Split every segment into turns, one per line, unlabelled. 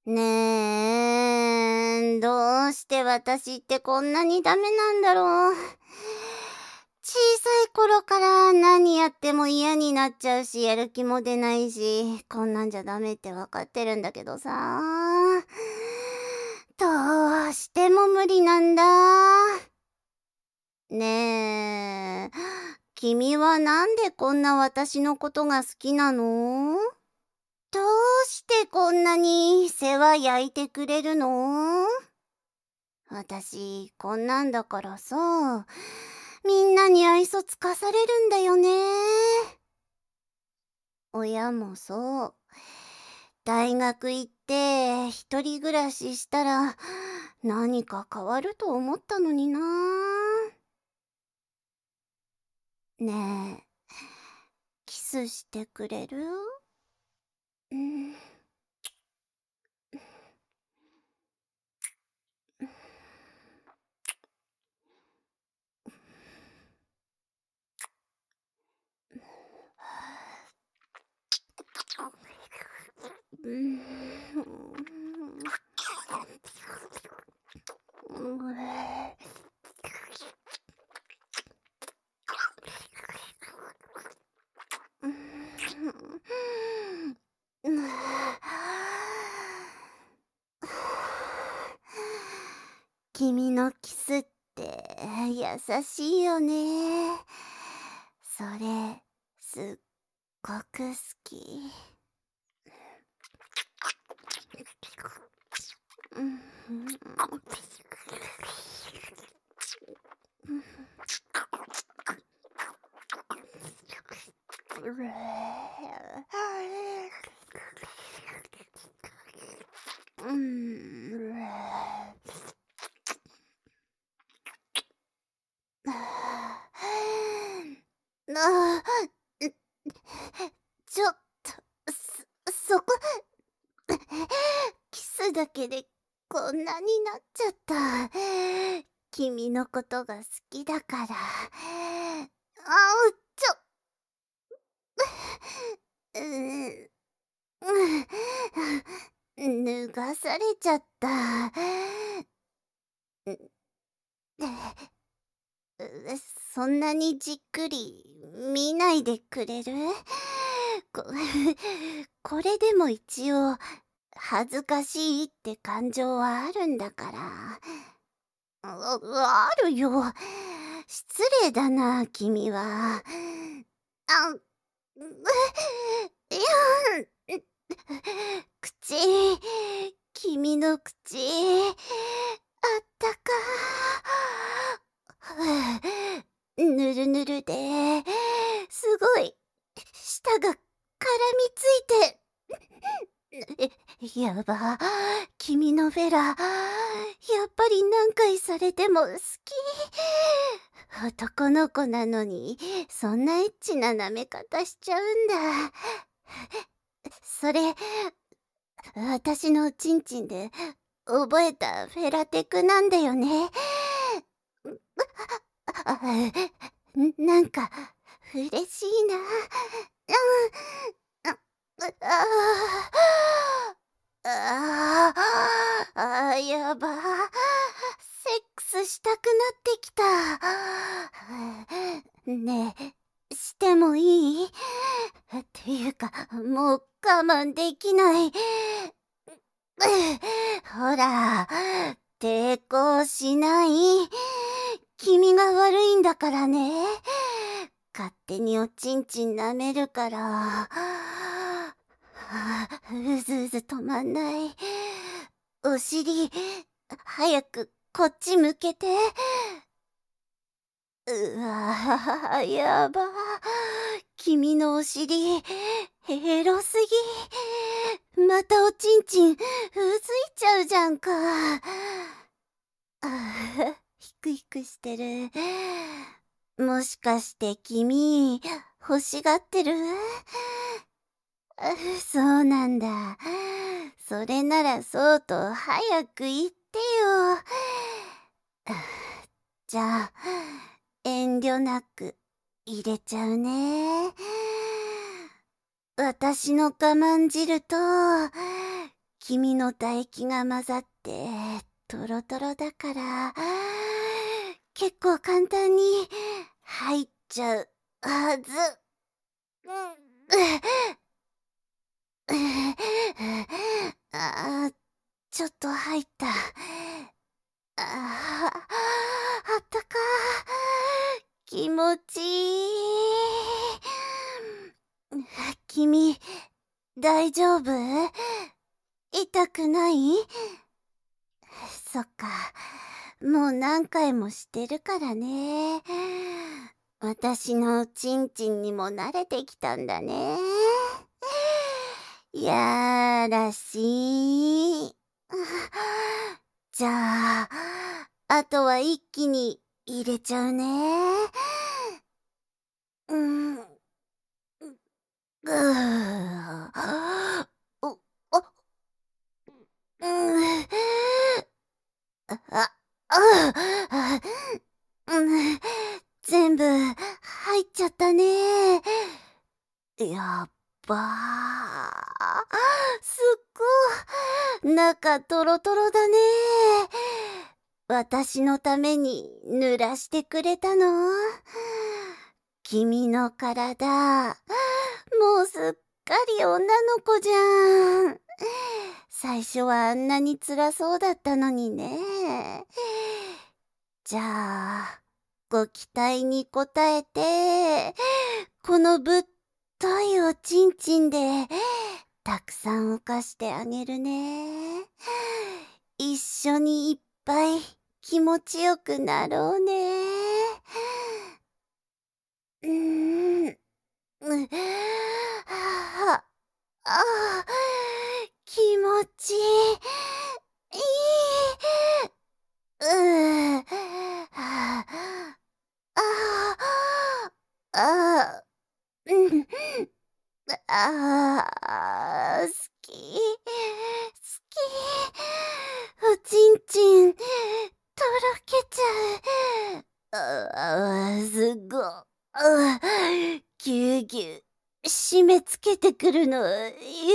ねえ、どうして私ってこんなにダメなんだろう。小さい頃から何やっても嫌になっちゃうし、やる気も出ないし、こんなんじゃダメってわかってるんだけどさ。どうしても無理なんだ。ねえ、君はなんでこんな私のことが好きなの？どうしてこんなに世話焼いてくれるの？私、こんなんだからさ、みんなに愛想つかされるんだよね。親もそう。大学行って一人暮らししたら何か変わると思ったのにな。ねえ、キスしてくれる？うん。うん。君のキスって優しいよね。それ、すっごく好き。うん。うん。ああ、ちょっと、そこ、キスだけでこんなになっちゃった。君のことが好きだから。ちょ、うー脱がされちゃった。そんなにじっくり見ないでくれる？ここれでも一応恥ずかしいって感情はあるんだから。あるよ。失礼だな、君は。あ、ういや、口、君の口、あったか。ぬるぬるで、すごい、舌が絡みついて。やば、君のフェラ、やっぱり何回されても好き。男の子なのに、そんなエッチな舐め方しちゃうんだ。それ、私のおちんちんで覚えたフェラテクなんだよね。あ、なんか、嬉しいな。あやば。セックスしたくなってきた。ねえ、してもいい？っていうか、もう我慢できない。ほら、抵抗しない。君が悪いんだからね。勝手におちんちん舐めるから。うずうず止まんない。お尻、早くこっち向けて。うわやば。君のお尻、エロすぎ。またおちんちん、うずいちゃうじゃんか。ひくひくしてる。もしかして君、欲しがってる？そうなんだ。それならそうと早く言ってよ。じゃあ、遠慮なく入れちゃうね。私の我慢汁と、 君の唾液が混ざってトロトロだから結構簡単に入っちゃうはず。あー、ちょっと入った。あったか気持ちいい。君、大丈夫？痛くない？そっか。もう何回もしてるからね。私のおちんちんにも慣れてきたんだね。やらしい。じゃあ、あとは一気に入れちゃうね。うん。うーお、あ、うん。あ、あ、うん。全部入っちゃったね。やっばー。すっごい。中トロトロだね。私のために濡らしてくれたの？君の体、もうすっかり女の子じゃん。最初はあんなに辛そうだったのにね。じゃあ、ご期待に応えて、このぶっといおちんちんで、たくさん犯してあげるね。一緒にいっぱい気持ちよくなろうね。うーん。ああ、気持ちいい。ああ、あ、うん。好き、好き。おちんちん、とろけちゃう。すごぎゅうぎゅう、締め付けてくるの、や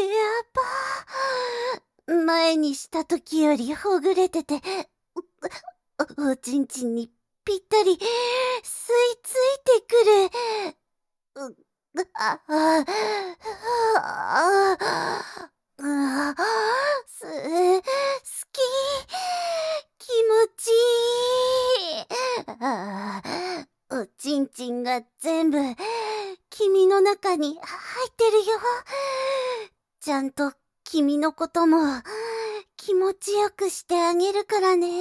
ば。前にした時よりほぐれてて、おちんちんにぴったり吸い付いてくる。うああ、好き。気持ちいい。おちんちんが全部君の中に入ってるよ。ちゃんと君のことも気持ちよくしてあげるからね。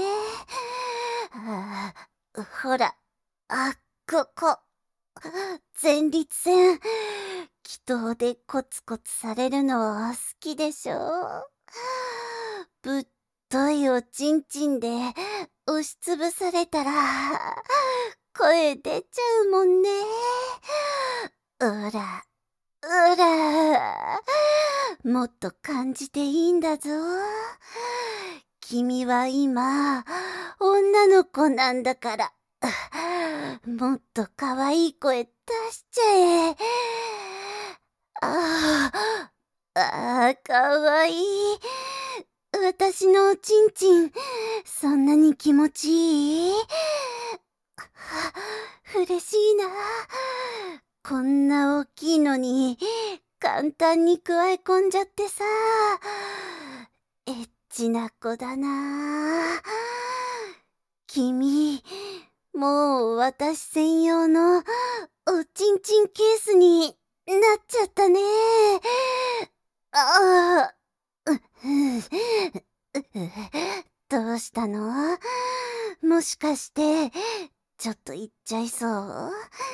ほら、ここ。前立腺、気筒でコツコツされるの好きでしょ？ぶっといおちんちんで押しつぶされたら声出ちゃうもんね。うら、うら、もっと感じていいんだぞ。君は今、女の子なんだから。もっと可愛い声出しちゃえ。あかわいい。私のおちんちん、そんなに気持ちいい？嬉しいな。こんな大きいのに、簡単にくわえ込んじゃってさ。エッチな子だな。君、もう私専用のおちんちんケースになっちゃったね。ああ、どうしたの？もしかして、ちょっと言っちゃいそう？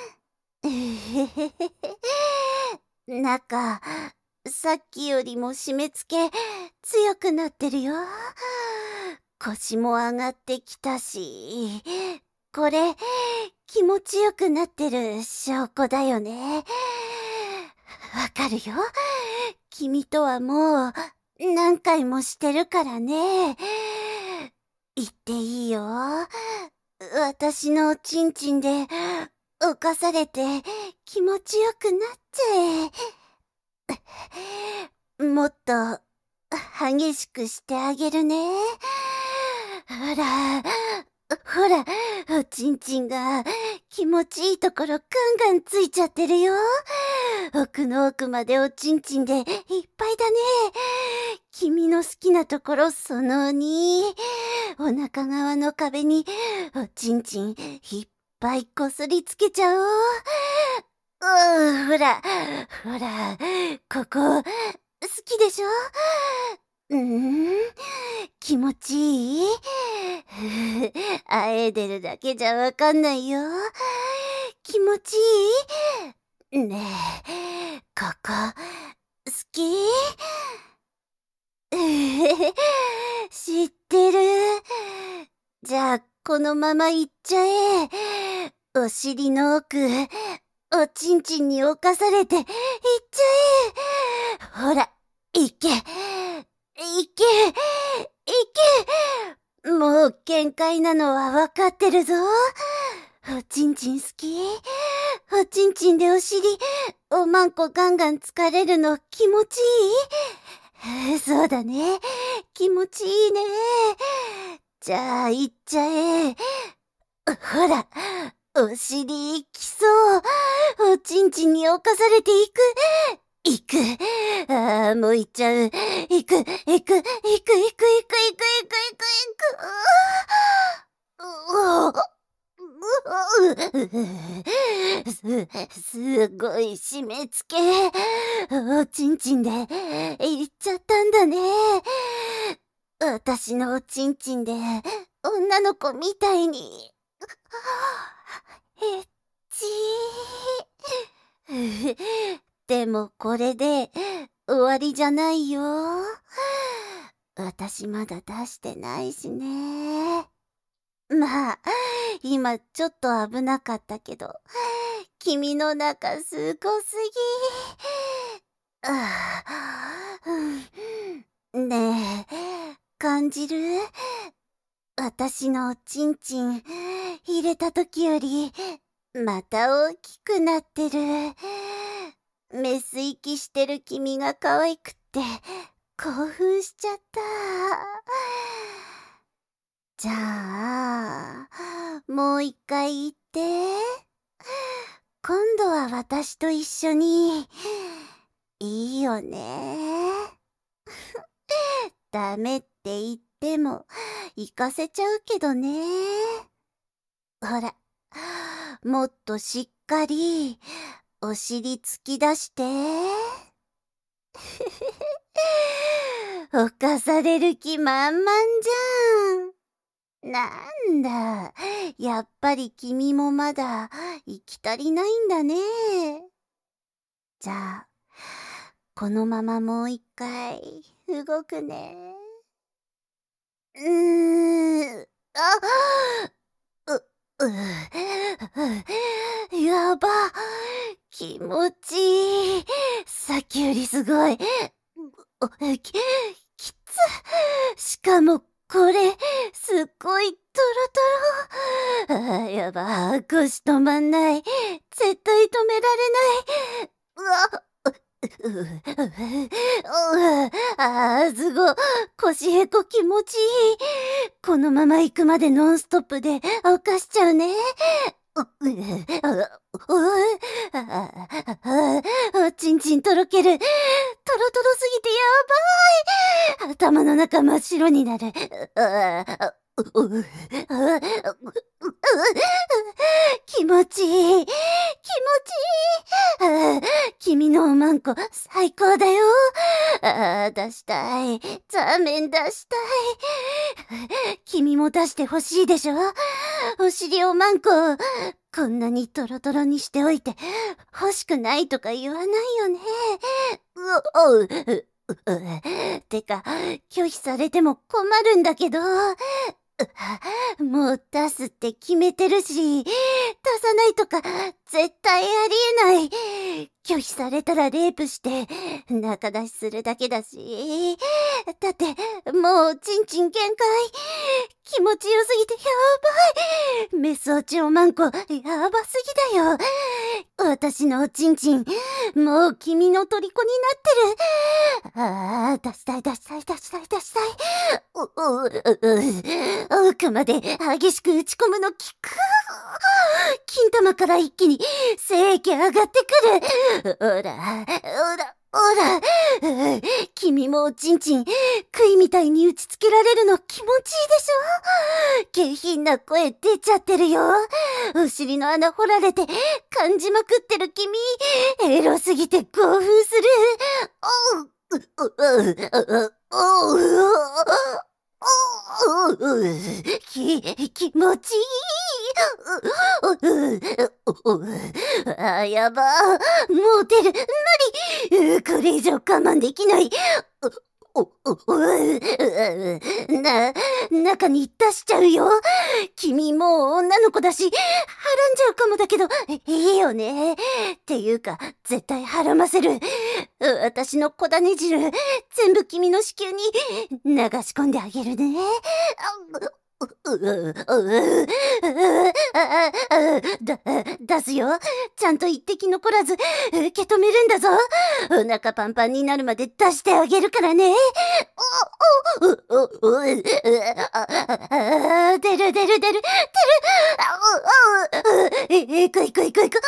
中、さっきよりも締め付け強くなってるよ。腰も上がってきたし、これ気持ちよくなってる証拠だよね。わかるよ。君とはもう何回もしてるからね。言っていいよ。私のおちんちんで犯されて気持ちよくなっちゃえ。もっと激しくしてあげるね。ほら、ほら、おちんちんが気持ちいいところガンガンついちゃってるよ。奥の奥までおちんちんでいっぱいだね。君の好きなところその2。お腹側の壁におちんちんいっぱいこすりつけちゃおう。ほら、ほら、ここ、好きでしょ？気持ちいい？あえいでるだけじゃわかんないよ。気持ちいい？ねえ、ここ、好き？知ってる。じゃあ、このまま行っちゃえ。お尻の奥、おちんちんに侵されて、行っちゃえ。ほら、行け。行け。行け。もう限界なのはわかってるぞ。おちんちん好き？おちんちんでお尻、おまんこガンガン疲れるの気持ちいい？そうだね。気持ちいいね。じゃあ、行っちゃえ。ほら、お尻きそう。おちんちんに侵されていく。行く。もう行っちゃう。行く、行く、行く、行く、行く、行く、行く、行く。すごい締め付け。おちんちんで行っちゃったんだね。私のおちんちんで女の子みたいに。エッチー。でもこれで終わりじゃないよ。私まだ出してないしね。まあ、今ちょっと危なかったけど、君の中すごすぎ。ねえ、感じる？私のおちんちん入れた時よりまた大きくなってる。メス息してる君が可愛くって興奮しちゃった。じゃあ、もう一回言って。今度は私と一緒に。いいよね。ダメって言っても行かせちゃうけどね。ほら、もっとしっかりお尻突き出して。犯される気満々じゃん。なんだ、やっぱり君もまだ行き足りないんだね。じゃあ、このままもう一回動くね。あ、やば、気持ちいい。さっきよりすごい。きつ。しかもこれ、すっごいトロトロ。やば、腰止まんない。絶対止められない。うわ。すごい。腰へこ気持ちいい。このまま行くまでノンストップで犯しちゃうね。ちんちんとろける。トロトロすぎてやばい。頭の中真っ白になる。気持ちいい。気持ちいい。君のおまんこ最高だよ。出したい。ザーメン出したい。君も出してほしいでしょ？お尻おまんこ、こんなにトロトロにしておいて欲しくないとか言わないよね。てか、拒否されても困るんだけど。もう出すって決めてるし、出さないとか絶対ありえない。拒否されたらレイプして仲出しするだけだし。だってもうちんちん限界。気気持ちよすぎてやばい。メスオチオマンコ、やばすぎだよ。私のおちんちん、もう君の虜になってる。ああ、出したい出したい出したい出したい。奥まで激しく打ち込むの効く。金玉から一気に精液上がってくる。ほら、ほら、ほら。君もおちんちん、杭みたいに打ちつけられるの気持ちいいでしょ。下品な声出ちゃってるよ。お尻の穴掘られて感じまくってる君、エロすぎて興奮する。おう、気持ちいい。やば。モテる。無理。これ以上我慢できない。中に出しちゃうよ。君もう女の子だし、はらんじゃうかもだけど、いいよね。っていうか、絶対はらませる。私の小種汁、全部君の子宮に流し込んであげるね。出すよ。ちゃんと一滴残らず受け止めるんだぞ。お腹パンパンになるまで出してあげるからね。出る出る出る出る。行く行く行く行く。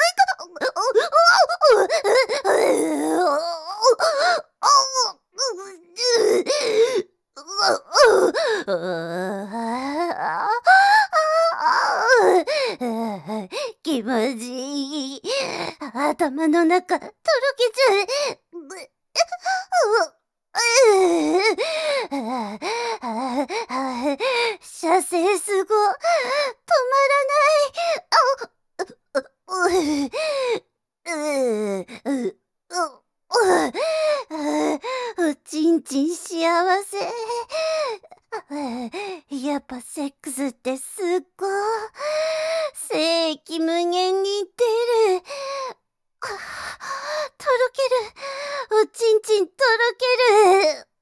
気持ちいい。頭の中、とろけちゃう。射精すご。止まらない。おちんちん幸せ。やっぱセックスってすっごい。精液無限に出る。とろける。おちんちんとろける。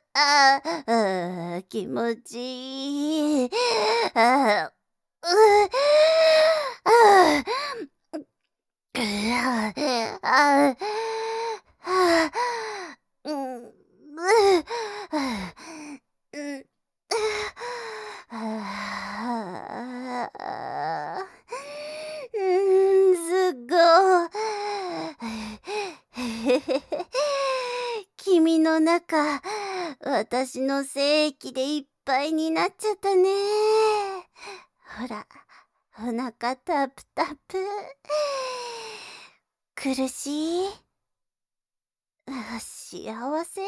気持ちいい。すごい。君の中、私の精液でいっぱいになっちゃったね。ほら、お腹タプタプ。苦しい？幸せ？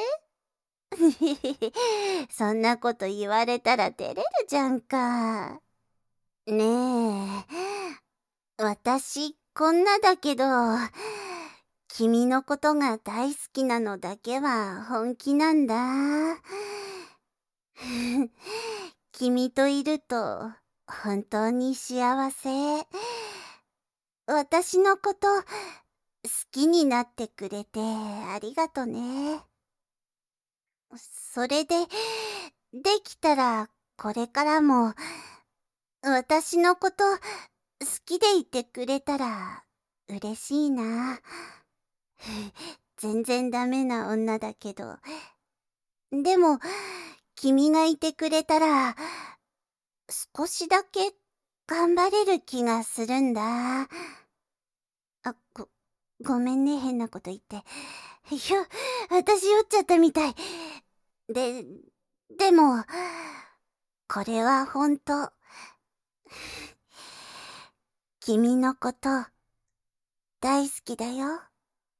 そんなこと言われたら照れるじゃんか。ねえ、私こんなだけど、君のことが大好きなのだけは本気なんだ。君といると本当に幸せ。私のこと好きになってくれてありがとね。それで、できたらこれからも私のこと好きでいてくれたら嬉しいな。全然ダメな女だけど。でも、君がいてくれたら少しだけ頑張れる気がするんだ。ごめんね、変なこと言って。私酔っちゃったみたい。でも、これはほんと、君のこと大好きだよ。